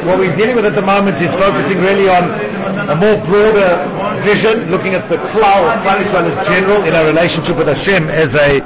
what we're dealing with at the moment is focusing really on a more broader vision, looking at the Klal Israel as general in our relationship with Hashem as a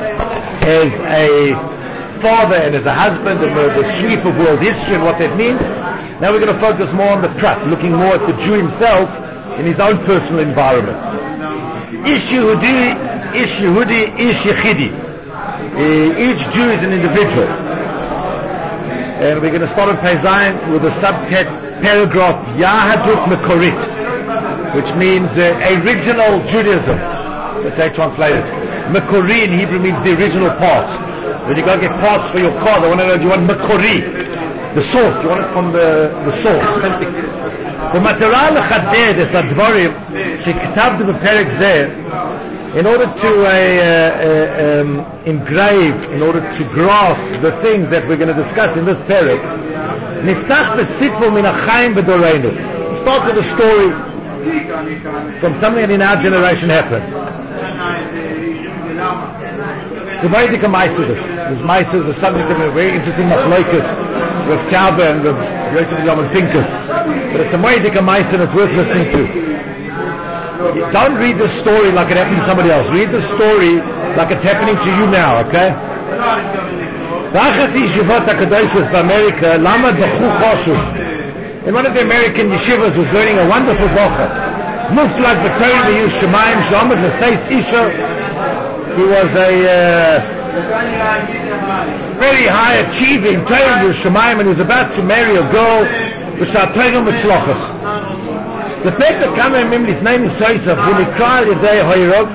father and as a husband, and the sweep of world history and what that means. Now we're going to focus more on the prat, looking more at the Jew himself in his own personal environment. Ish Yehudi, Ish Yechidi. Each Jew is an individual. And we're going to start on Pei Zayin with the subparagraph Yahadut Mekorit, which means original Judaism. That's how I translate it. Mekori in Hebrew means the original parts. When you go get parts for your car, they want to know, do you want Mekori? The source, you want it from the source. במטרה לחדד את הדברים שכתבתי בפרק זה, in order to engrave, in order to grasp the things that we're going to discuss in this perek, נפתח בסיפור מן החיים בדורנו. Start with a story from something that in our generation happened. The Vedic Maises, these Maises are something that are very interesting machlokes with Kaaba and with Yosef Yom and Pinkus. But it's a Vedic Maises and it's worth listening to. Don't read the story like it happened to somebody else. Read the story like it's happening to you now, okay? In one of the American yeshivas was learning a wonderful bocha. Muflag b'Torah b'Yushamayim Shomad l'Seis Isha. He was a very high achieving Torah b'Yushamayim, and he was about to marry a girl which are Torah b'Shlochos. The fact that came in his name is Yosef, when he cried the day Hoyrog,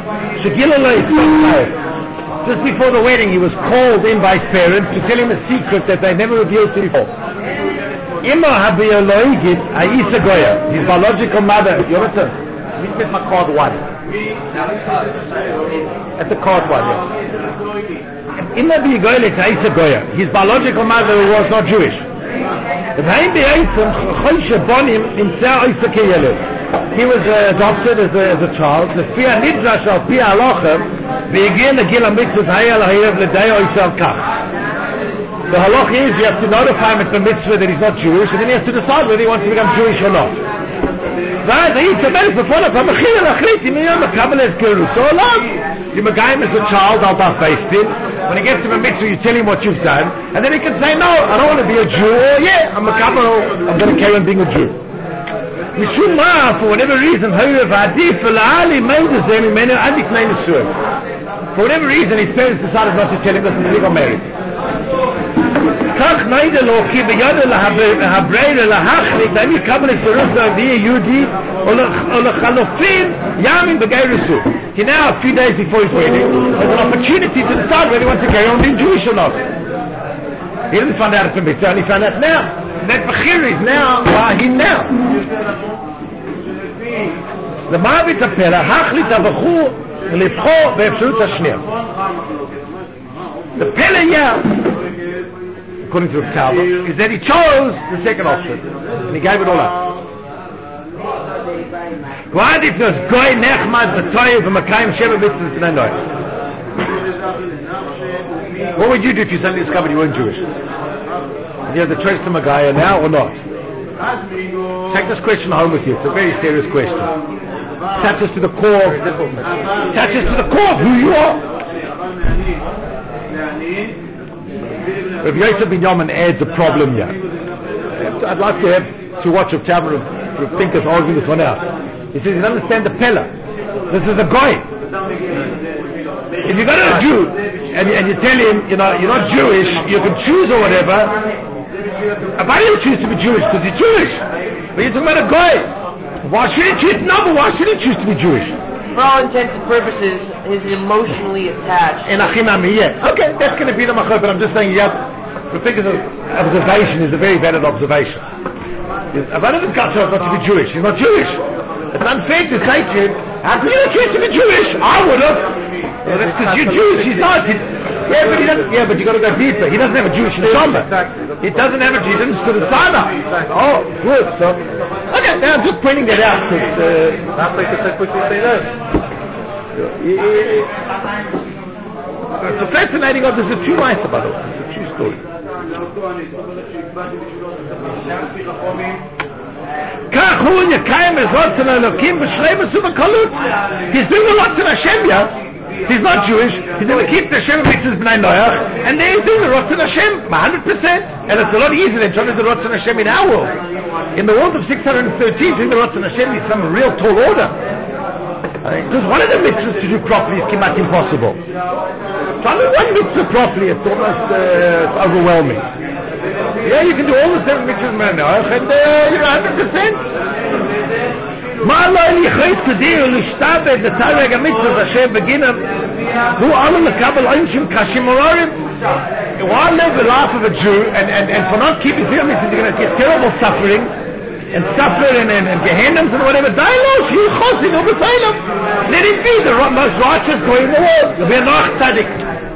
just before the wedding, he was called in by his parents to tell him a secret that they never revealed to him before. Ima habioloigit Aisa Goya, his biological mother. Jonathan, meet me at my card 1. At the card 1, yeah. Ima habioloigit Aisa Goya, his biological mother was not Jewish. He was adopted as a child. The halach is you have to notify him at the mitzvah that he's not Jewish, and then he has to decide whether he wants to become Jewish or not. You magayim as a child, al daf beistin. When he gets to the mitzvah, you tell him what you've done, and then he can say, no, I don't want to be a Jew, or yeah, I'm going to carry on being a Jew. For whatever reason, for whatever reason, his parents decided not to tell him that he got married. כך נעידה לו כי בידו להבריר להחליק האם יקבל את צירוף להביא יהודי או לחלופין ימים בגיא רסו. Now, a few days before his wedding, there's an opportunity to decide whether he wants to carry on being Jewish or not. He didn't find out from Mitzvah, he found out now. That Bechir is now by him now. The Ma'avit HaPela החליט הבחור לבחור באפשרות השנייה. The Pele, according to the Kaaba, is that he chose the second option and he gave it all up. Why did this Goy Nechmad B'Toyev V'Makayim Sheva Mitzvahs B'nai Noach? What would you do if you suddenly discovered you weren't Jewish? You have the choice to Magaya now or not? Take this question home with you. It's a very serious question. Touches to the core. Touches to the core of who you are. Rav Yosef ben Yamin adds a problem here. I'd like to watch Rav Taber Rav Pinkus arguing this one out. He says he doesn't understand the Pella. This is a guy. If you go to a Jew and you tell him, you know, you're not Jewish, you can choose or whatever. Why do you choose to be Jewish? Because you're Jewish. But you're talking about a guy. Why should he choose? No, but why should he choose to be Jewish? For all intents and purposes, he's emotionally attached. In Achinami, yeah. Okay, that's going to be the machor, but I'm just saying, the thing is, observation is a very valid observation. About it, got to be Jewish. He's not Jewish. It's unfair to say to him, how could you not choose to be Jewish? I would have. Well, that's because you're Jewish. He's not. Yeah, but you got to go deeper. He doesn't have a Jewish neshama. He doesn't have a Jew. He didn't stood a sana. Oh, good. So, okay, now I'm just pointing that out. It's a fascinating. There's a true life about it. It's a true story. כך הוא יקיים עזרת לאלוקים בשלמות ובקלות. He's doing a lot to Hashem, yeah? He's not Jewish. He's going to keep the Hashem mitzvahs b'nai Noach, and then he's doing the Ratzon Hashem 100%. And it's a lot easier than trying to do the Ratzon Hashem in our world. In the world of 613, doing the Ratzon Hashem is some real tall order. Because one of the mitzvahs to do properly is kimat impossible. Trying to do one mitzvah properly, it's almost overwhelming. Yeah, you can do all the 7 mitzvahs b'nai Noach, and you're 100%. מה לא יכולים כדיר להשתבד לתרג המצוות אשר בגינם הוא עלול לקבל עונשים קשים ורורים. While live the life of a Jew and for not keeping Torah mitzvahs you're going to get terrible suffering and Gehennims and whatever. Die lo, she'il chosin u'b'taylam. Let him be the most righteous guy in the world. You'll be a Noach tzaddik.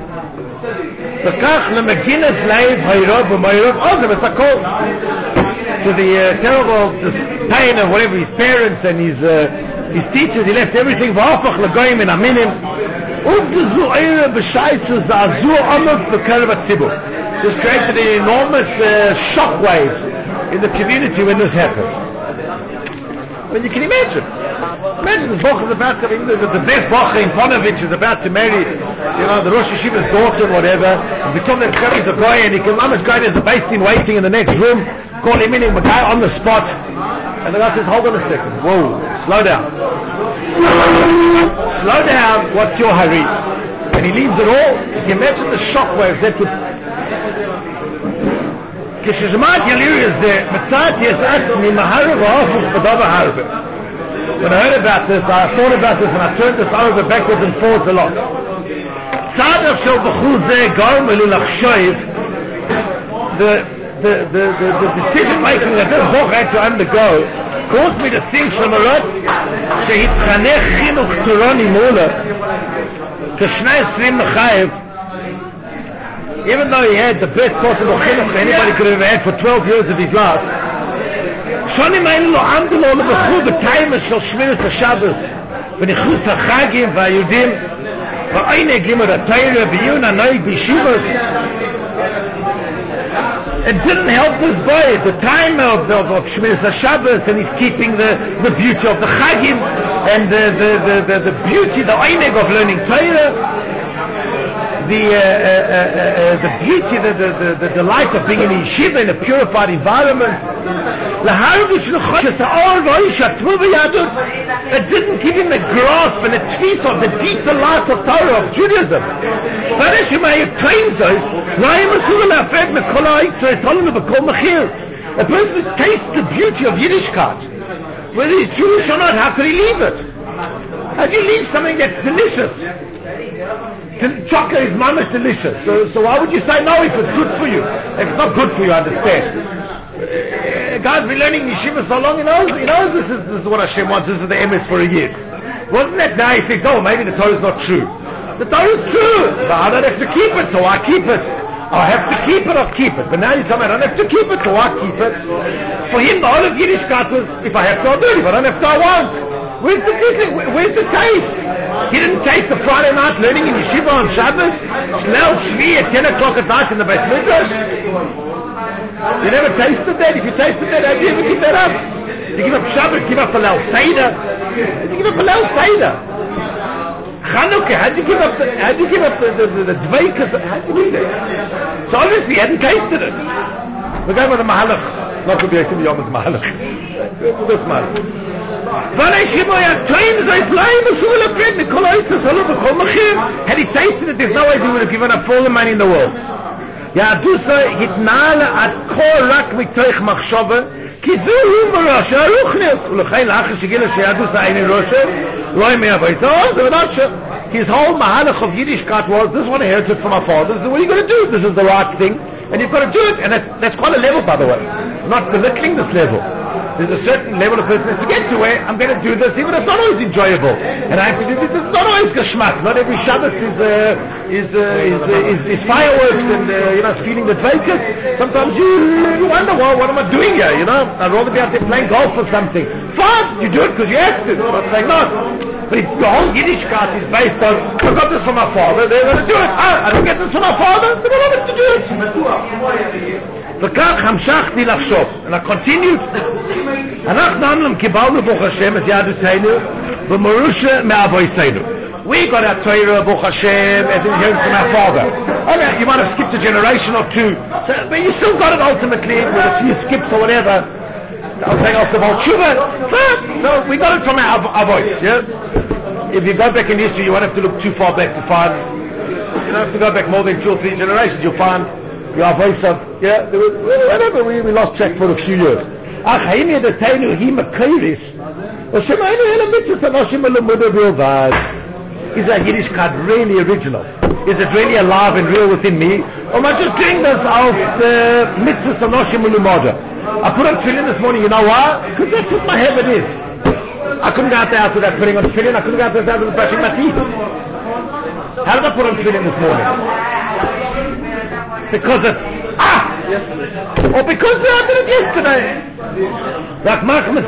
וכך למגינס לב הירוב ומהירוב עוזב את הכל. To the terrible pain of whatever his parents and his teachers, he left everything. V'hafach l'goyim in aminim. Uv'zu eire b'shaitzes za'azu amot b'kereb ha'tzibur. This created an enormous shockwave in the community when this happened. I mean, you can imagine. Imagine the Boch is about to, the best Boch in Ponovich is about to marry, the Rosh Hashiva's daughter or whatever, and become that Kari the boy, and he can almost go there's a basting waiting in the next room, call him in, the guy on the spot, and the guy says, hold on a second, whoa, slow down. Slow down, what's your hurry? And he leaves it all. Can you imagine the shockwaves that would... כששמעת ילירי הזה, מצאתי את עצמי מהרב ההפוך בדבר הרבה. When I heard about this, I thought about this and I turned this over backwards and forwards a lot. צעד עכשיו בחור זה גורם לי לחשוב the decision making that this book had to undergo caused me to think שמרות שהתחנך חינוך תורני מולה כ-22 לחייב. Even though he had the best possible chinuch anybody could have had for 12 years of his life, shonim ein lo amdu lo lebechu b'taimes shel shmiras HaShabbos v'nichus HaChagim v'ayudim v'ayne gimur HaTorah v'yun ha'noig b'yeshivos. It didn't help this boy at the time of shmiras HaShabbos, and he's keeping the beauty of the Chagim and the beauty, the ayne of learning Torah. The beauty, the delight of being in a yeshiva in a purified environment. It didn't give him a grasp and a tweet of the deep delight of Torah, of Judaism. A person who tastes the beauty of Yiddishkeit, whether he's Jewish or not, how could he leave it? How do you leave something that's delicious? Chocolate is mamish delicious. So why would you say no if it's good for you? If it's not good for you, I understand. Guy's been learning yeshiva so long, he knows this is what Hashem wants. This is the emes for a year. Wasn't that now he thinks, oh, maybe the Torah is not true. The Torah is true, but I don't have to keep it, so I keep it. I have to keep it, I'll keep it. But now you tell me I don't have to keep it, so I keep it. For him, the whole of Yiddishkeit was, if I have to, I'll do it. If I don't have to, I won't. Where's the taste? He didn't taste the Friday night learning in yeshiva on Shabbos. Shnel Shvi at 10 o'clock at night in the Beis Midrash. You never tasted that? If you tasted that, how do you ever give that up? You give up Shabbos, give up Halal Seder. You give up Halal Seder. Chanukah, how do you give up the Dveikas? How do you do that? So obviously he hadn't tasted it. We're going with the Mahalach. Not to be a Yom Mahalach. This Mahalach. Had he tasted it, there's no way he would have given up all the money in the world. His whole mahalach of Yiddishkeit was, this is what I inherited from my father, this is what you're going to do, this is the right thing, and you've got to do it. And that's quite a level, by the way. I'm not belittling this level. There's a certain level of person to get to where I'm going to do this, even if it's not always enjoyable. And I have to do this, it's not always geschmack. Not every Shabbos is fireworks and, feeling the dveikas. Sometimes you wonder, well, what am I doing here, I'd rather be out there playing golf or something. Fine, you do it because you have to. I'm not saying not. But the whole Yiddishkeit is based on, I got this from my father, they're going to do it. I don't get this from my father, they don't want us to do it. וכך המשך המשכתי לחשוב, and I continued. אנחנו אנלם קיבלנו ברוך השם את יהדותנו במורשה מאבותינו. We got our Torah, Baruch Hashem, as inheritance from our father. Okay, you might have skipped a generation or two, but you still got it ultimately with a few skips or whatever. I'm saying off the Voltshuva. So we got it from our voice, yeah? If you go back in history, you won't have to look too far back to find, you don't have to go back more than 2 or 3 generations, you'll find your voice of, yeah, whatever, we lost track for a few years. Achayim Yadatainu Hi Makairis, Oshemainu Hela Mitzvah Noshim Alamuda Bilvad. Is that Yiddishkeit really original? Is it really alive and real within me? Or am I just doing this out Mitzvah Noshim Alamuda? I put on tefillin this morning, you know why? Because that's what my habit is. I couldn't go out there after that putting on tefillin, I couldn't go out there without brushing my teeth. How did I put on tefillin this morning? Because it's, or because I did it yesterday. Why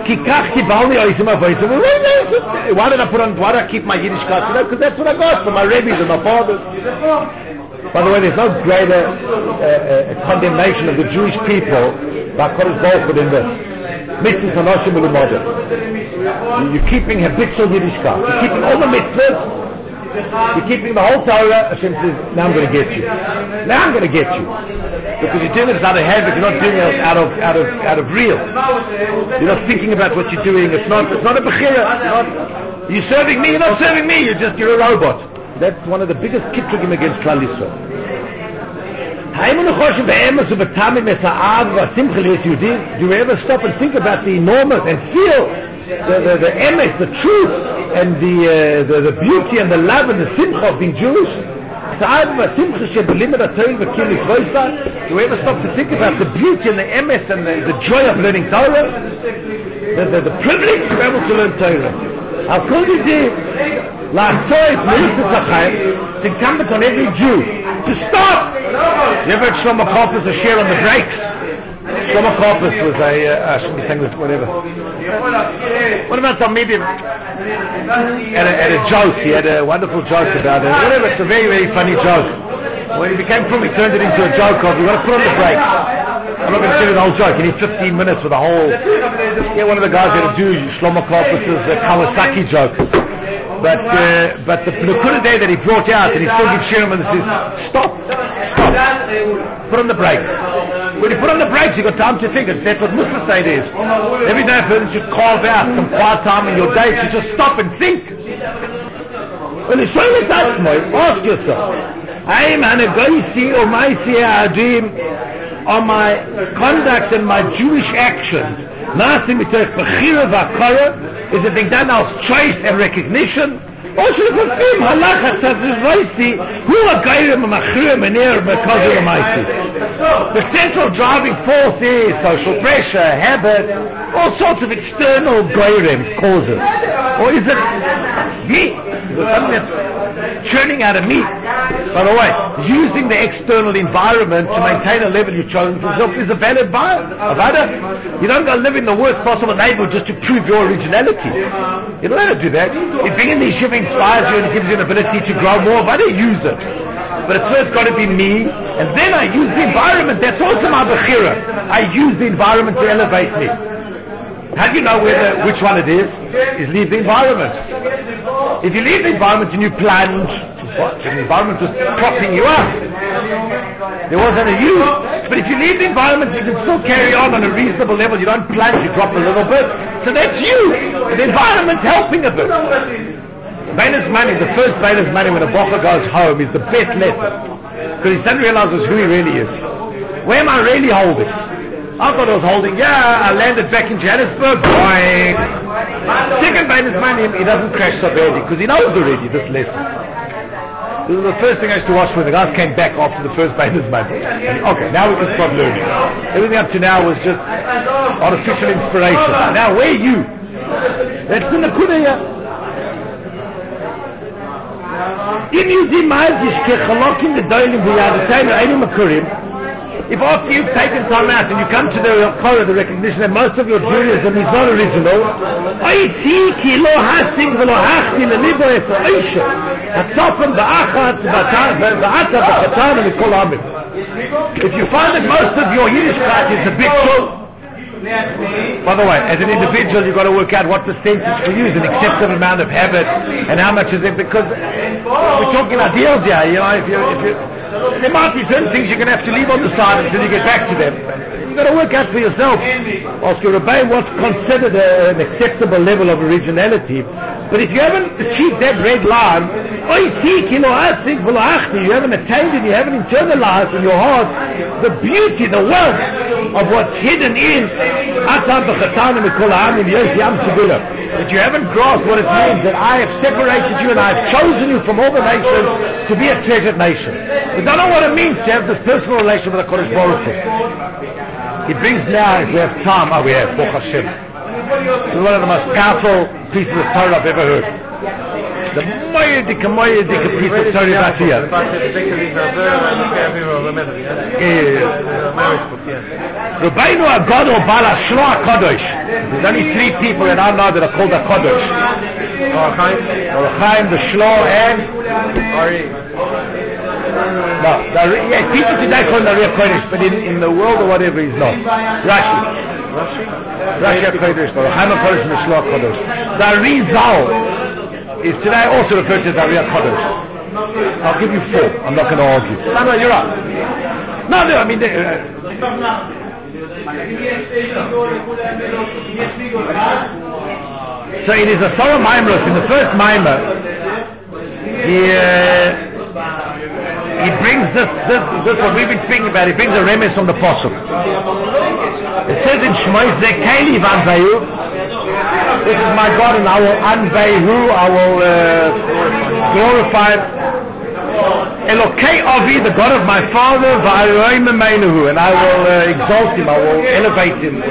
did I keep my Yiddishkeit today? Because that's what I got from my rabbis and my fathers. By the way, there's no greater condemnation of the Jewish people by Kodesh Baruch Hu than this. Mitzvahs Hanoshim Ulumodah. You're keeping habitual Yiddishkeit. You're keeping all the mitzvahs. You're keeping the whole Torah. Hashem says, now I'm going to get you. Now I'm going to get you. Because you're doing it out of habit. You're not doing it out of real. You're not thinking about what you're doing. It's not a bechira. You're serving me. You're not serving me. You're a robot. That's one of the biggest kitrugim against Klal Yisrael. Do you ever stop and think about the enormous and feel the emes, the truth, and the beauty and the love and the simcha of being Jewish? Do you ever stop to think about the beauty and the emes and the joy of learning Torah? The privilege to be able to learn Torah. How could you do? It's incumbent on every Jew to stop. You ever heard Shlomo Karpus a share on the brakes? Shlomo Karpus was I shouldn't be saying this, whatever. What about some medium? Had a joke. He had a wonderful joke about it. Whatever, it's a very, very funny joke. When he became from, he turned it into a joke of, you've got to put on the brakes. I'm not going to tell you the whole joke. You need 15 minutes for the whole. Yeah, one of the guys had to do Shlomo Karpus's Kawasaki joke. But the Nakuda day that he brought out, and he still gives Sherman and says, stop. Put on the brakes. When you put on the brakes, you've got time to think. That's what Muslim state is. Every day a person should carve out some quiet time in your day to just stop and think. When you show the Tatzmoy, ask yourself, I'm Hanagoisi or Maisi Adim on my conduct and my Jewish actions. Is it being done out of choice and recognition? Or should it confirm halacha tzazizvaisi who are gairim machrim and er because of the mighty? The central driving force is social pressure, habit, all sorts of external gairim causes. Or is it me? Is it something that's churning out of me? By the way, using the external environment to maintain a level you've chosen for yourself is a valid avada. You don't go live in the worst possible neighborhood just to prove your originality. You don't have to do that. If being in the yeshiva inspires you and gives you an ability to grow more, avada, use it. But it's first got to be me, and then I use the environment. That's also my bechira. I use the environment to elevate me. How do you know which one it is? Is leave the environment. If you leave the environment and you plunge, what? The environment was propping you up. There wasn't a use. But if you leave the environment, you can still carry on a reasonable level. You don't plunge, you drop a little bit. So that's you. The environment's helping a bit. Bainas money, the first Bainas money when a bocher goes home is the best lesson. Because he suddenly realizes who he really is. Where am I really holding? I thought I was holding, I landed back in Johannesburg, boing. Second Bainas money, he doesn't crash so badly because he knows already this lesson. This is the first thing I used to watch when the guys came back after the first Bainas money. Okay, now we can start learning. Everything up to now was just artificial inspiration. Now where are you? That's the Nakuda here. If you demand Yishkechalokim the Doilim V'Yadatainu Einu Makurim, If after you've taken time out and you come to the Torah, the recognition that most of your Judaism is not original, if you find that most of your Yiddishkeit is habitual, by the way, as an individual, you've got to work out what percentage for you is an acceptable amount of habit, and how much is it, because we're talking ideals here. You know, if you there might be certain things you're going to have to leave on the side until you get back to them. You've got to work out for yourself. Ask your Rebbe what's considered an acceptable level of originality. But if you haven't achieved that red line, you haven't attained it, you haven't internalized in your heart the beauty, the wealth of what's hidden in that you haven't grasped what it means that I have separated you and I have chosen you from all the nations to be a treasured nation. You don't know what it means to have this personal relation with the Kodesh Baruch Hu. He brings now, if we have time, we have, Baruch Hashem. This is one of the most powerful pieces of Torah I've ever heard. The moyedike piece of Torah about here. Rabbeinu Agadol Bal Hashlo HaKadosh. There's only three people that I know that are called HaKadosh. Or Chaim, the Shlo, and no, people today call him the Ariya Kodesh, but in the world or whatever he's not. Rashi HaKodesh, or Chaim HaKodesh and the Shlo HaKodesh. The Arizal is today also referred to as Ariya Kodesh. I'll give you four. I'm not going to argue. No, you're right. No, I mean... so it is a Torah Maimros. In the first Maimer, he brings this what we've been speaking about. He brings a remes from the Pasuk. It says in Shmois, Zekeli Vanvayu, this is my God, and I will unveil, I will glorify Elokei Avi, the God of my father, Va'aroim Emeinuhu, and I will exalt him, I will elevate him.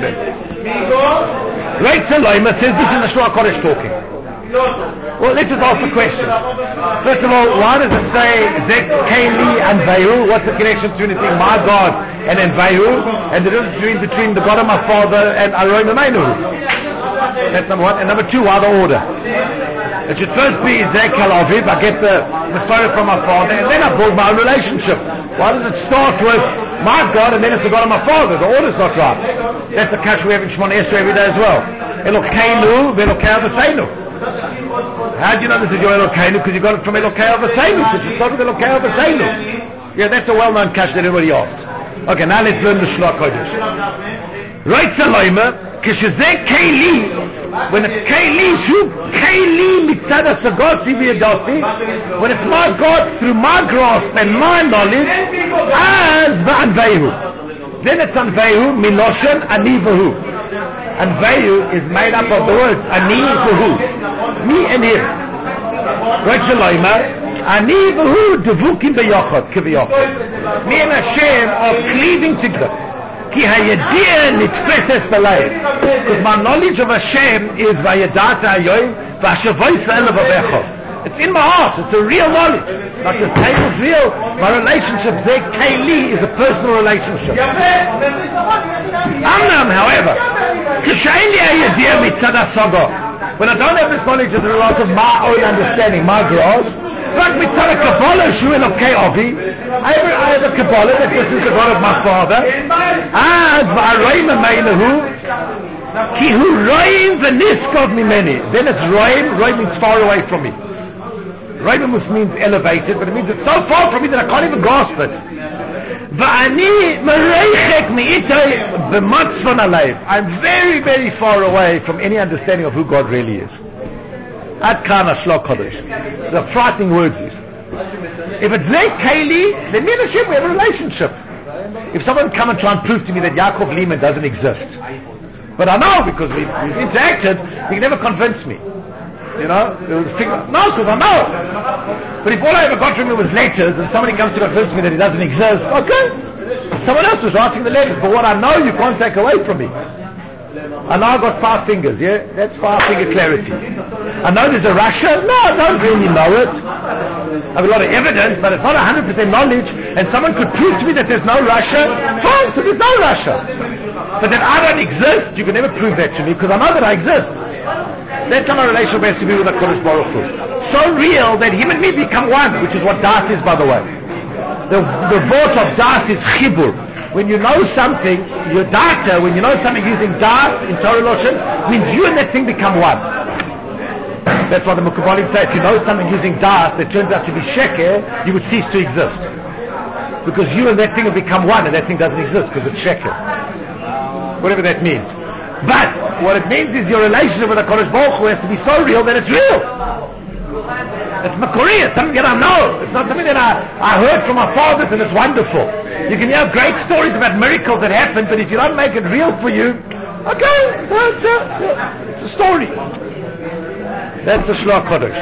Rachel Loima says this is the Shloah Kodesh talking. Well, let's just ask the question. First of all, why does it say Zekeli and Vehu? What's the connection between my God and then Vehu? And the difference between the God of my father and Aroim Emeinuhu? That's number one. And number two, why the order? It should first be Zekel Aviv, I get the Messiah from my father, and then I build my own relationship. Why does it start with my God and then it's the God of my father? The order's not right. That's the cash we have in Shemona Esrei every day as well. Elokeinu v'Elokei Avosseinu. How do you know this is your Elokeinu? Because you got it from Elokei Avosseinu. So you start with Elokei Avosseinu. Yeah, that's a well-known cash that everybody asks. Okay, now let's learn the Shloah Kodesh. Right, Saloima, Kishazeh Keli, when it's Keli, Shu Keli Mitzada Sagoti V'Yadoti, when it's my God through my grasp and my knowledge, as V'Anvehu. Then it's Anvehu, Miloshen, Ani V'Hu. Anvehu is made up of the words Ani V'Hu, me and him. Right, Saloima, Ani V'Hu Devukim B'Yochot, Kiv'Yochot. Me and Hashem are cleaving together. Because my knowledge of Hashem is it's in my heart, it's a real knowledge. Like the same is real, my relationship there, Keli, is a personal relationship. Amnam, however, when I don't have this knowledge as a result of my own understanding, my grasp, like mitzvah Kabbalah, Shu Elokei Avi, I have a Kabbalah that this is the God of my father. As v'aroim emeinuhu, ki hu roim v'niskov mimeni. Then it's roim. Roim means far away from me. Roim means elevated, but it means it's so far from me that I can't even grasp it. V'ani mereichek mi'itay b'matzvon aleiv. I'm very, very far away from any understanding of who God really is. Ad kana Shloah Kodesh. The frightening words is. If it's Zeh Keli, then me and Hashem, we have a relationship. If someone come and try and prove to me that Yaakov Lehman doesn't exist, but I know because we've interacted, he can never convince me. You know? No, because I know. But if all I ever got from him was letters, and somebody comes to convince me that he doesn't exist, okay. Someone else was writing the letters, but what I know you can't take away from me. I know I've got 5 fingers, yeah? That's 5-finger clarity. I know there's a Russia. No, I don't really know it. I have a lot of evidence, but it's not 100% knowledge, and someone could prove to me that there's no Russia. Fine, so there's no Russia. But that I don't exist, you can never prove that to me, because I know that I exist. That's how my relationship has to be with the Kodesh Baruch Hu. So real that him and me become one, which is what Das is, by the way. The word of Das is chibur. When you know something, your data, when you know something using Das in Torah Loshen, means you and that thing become one. That's what the Mukabalim say. If you know something using Das that turns out to be sheker, you would cease to exist. Because you and that thing have become one, and that thing doesn't exist because it's sheker. Whatever that means. But what it means is your relationship with the Kodesh Baruch Hu has to be so real that it's real. It's Makori, it's something that I know. It's not something that I heard from my fathers and it's wonderful. You can hear great stories about miracles that happen, but if you don't make it real for you, okay, it's a story. That's the Shloach Kodesh.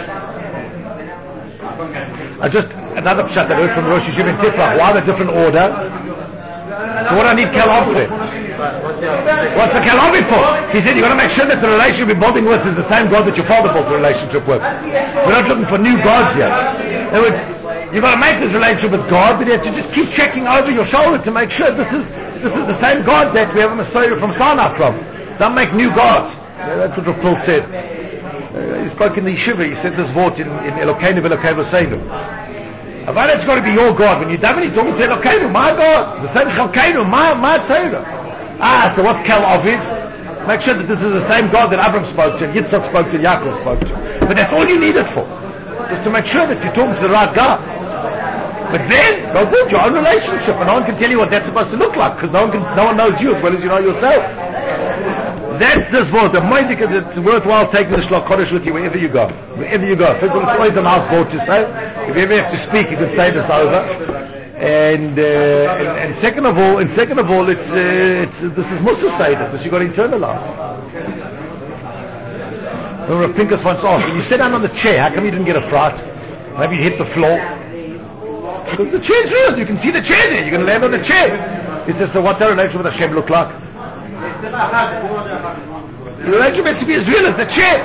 Another pshat that I heard from Rosh Yeshiva in Tiflach. Why the different order? So what do I need Kelov for? What's the Kalavi for? He said, you've got to make sure that the relationship you're building with is the same God that your father built the relationship with. We're not looking for new gods here. You've got to make this relationship with God, but you have to just keep checking over your shoulder to make sure this is the same God that we have a Messiah from Sinai from. Don't make new gods. That's what Paul said. He spoke in the yeshiva. He said this word in Elokeinu v'Elokeinu Seinu. But it's got to be your God. When you're done, he's talking to Elokeinu, my God. The same Chalkeinu, my Torah. So what's Kel Aviv? Make sure that this is the same God that Abraham spoke to, and Yitzchak spoke to, and Yaakov spoke to. But that's all you need it for. Just to make sure that you're talking to the right God. But then, go build your own relationship, and no one can tell you what that's supposed to look like, because no one knows you as well as you know yourself. That's this word. The Moedik is it's worthwhile taking the Shloach Kodesh with you wherever you go. Wherever you go. First of all, it's always a nice word to say. If you ever have to speak, you can say this over. And second of all, it's this is Musa status. This you got to internalize. Remember Pinkas once asked, when you sit down on the chair, how come you didn't get a fright? Maybe you hit the floor. Because the chair's real. You can see the chair there. You're going to land on the chair. He says, so what's our relationship with Hashem look like? The relationship has to be as real as the chair.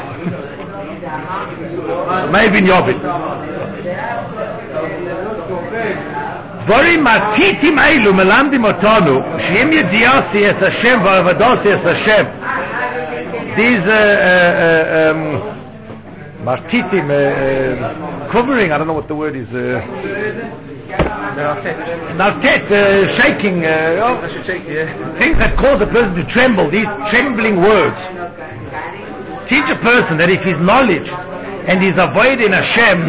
Maybe in Yobit. דברים מרטיטים אלו מלמדים אותנו שאם ידיעתי את השם ועבדתי את השם these martitim covering, I don't know what the word is, nartet, shaking, things that cause a person to tremble, these trembling words teach a person that if his knowledge and his avoid in Hashem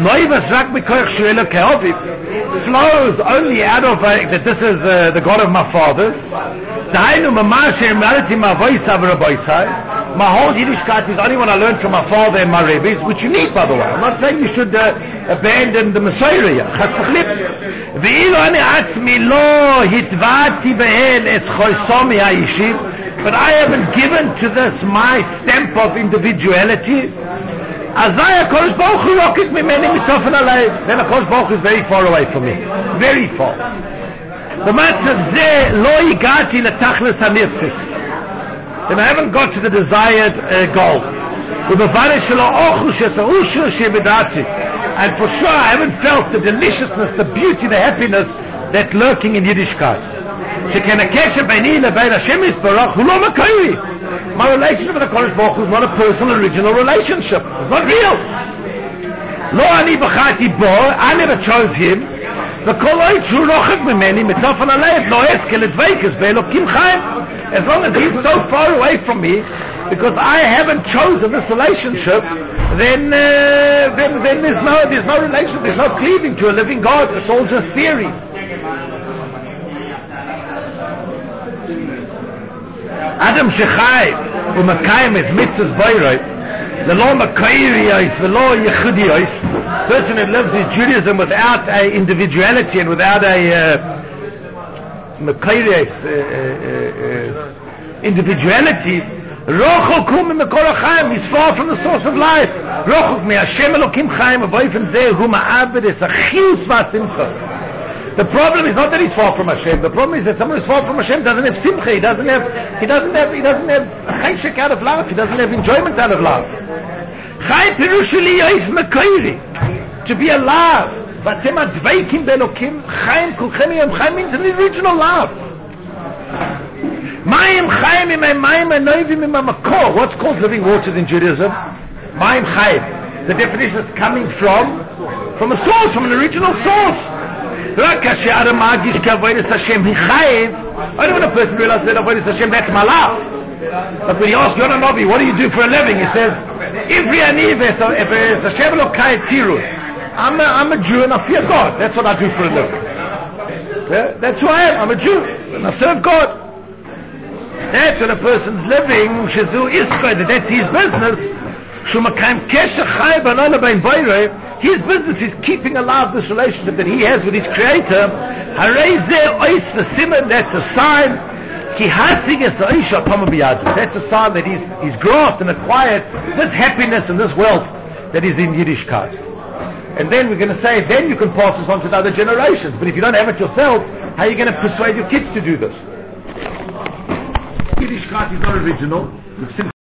flows only out of that this is the God of my fathers. My whole Yiddishkeit is only what I learned from my father and my rabbis, which you need, by the way. I'm not saying you should abandon the Messiah. But I haven't given to this my stamp of individuality. Then the Kodesh Baruch Hu is very far away from me. Very far. Then I haven't got to the desired goal. And for sure I haven't felt the deliciousness, the beauty, the happiness that's lurking in Yiddishkeit. My relationship with the Kodesh Baruch Hu is not a personal, original relationship. It's not real. I never chose him. As long as he's so far away from me, because I haven't chosen this relationship, then there's no relationship, there's no cleaving to a living God. It's all just theory. Adam shechai u'makayim es mitzvahs boiroi V'lo Makayrios, v'lo Yechudios, person who lives in Judaism without a individuality and without a Makayrios individuality, Rochok hu memekor hachaim, he's far from the source of life. Rochok me Hashem Elokim Chaim, away from there who ma'abed es achius v'asimcha. The problem is not that he's far from Hashem. The problem is that someone who's far from Hashem doesn't have simcha. He doesn't have chayshek out of love. He doesn't have enjoyment out of love. Chai pirushuli yois mekoiri. To be alive. Vatem adveikim belokim. Chaim kulchem yom chaim means an original love. Mayim chaim imay mayim anoivim imay makor. What's called living waters in Judaism? Mayim chaim. The definition is coming from a source, from an original source. I don't want a person to realize that avodas Hashem, that's my life. But when you ask Yonah Novi, what do you do for a living? He says, I'm a Jew and I fear God. That's what I do for a living. Yeah? That's who I am. I'm a Jew and I serve God. That's when a person's living, that's his business. His business is keeping alive this relationship that he has with his Creator. That's a sign. That's a sign that he's grasped and acquired this happiness and this wealth that is in Yiddishkeit. And then we're going to say, then you can pass this on to the other generations. But if you don't have it yourself, how are you going to persuade your kids to do this? Yiddishkeit is not original.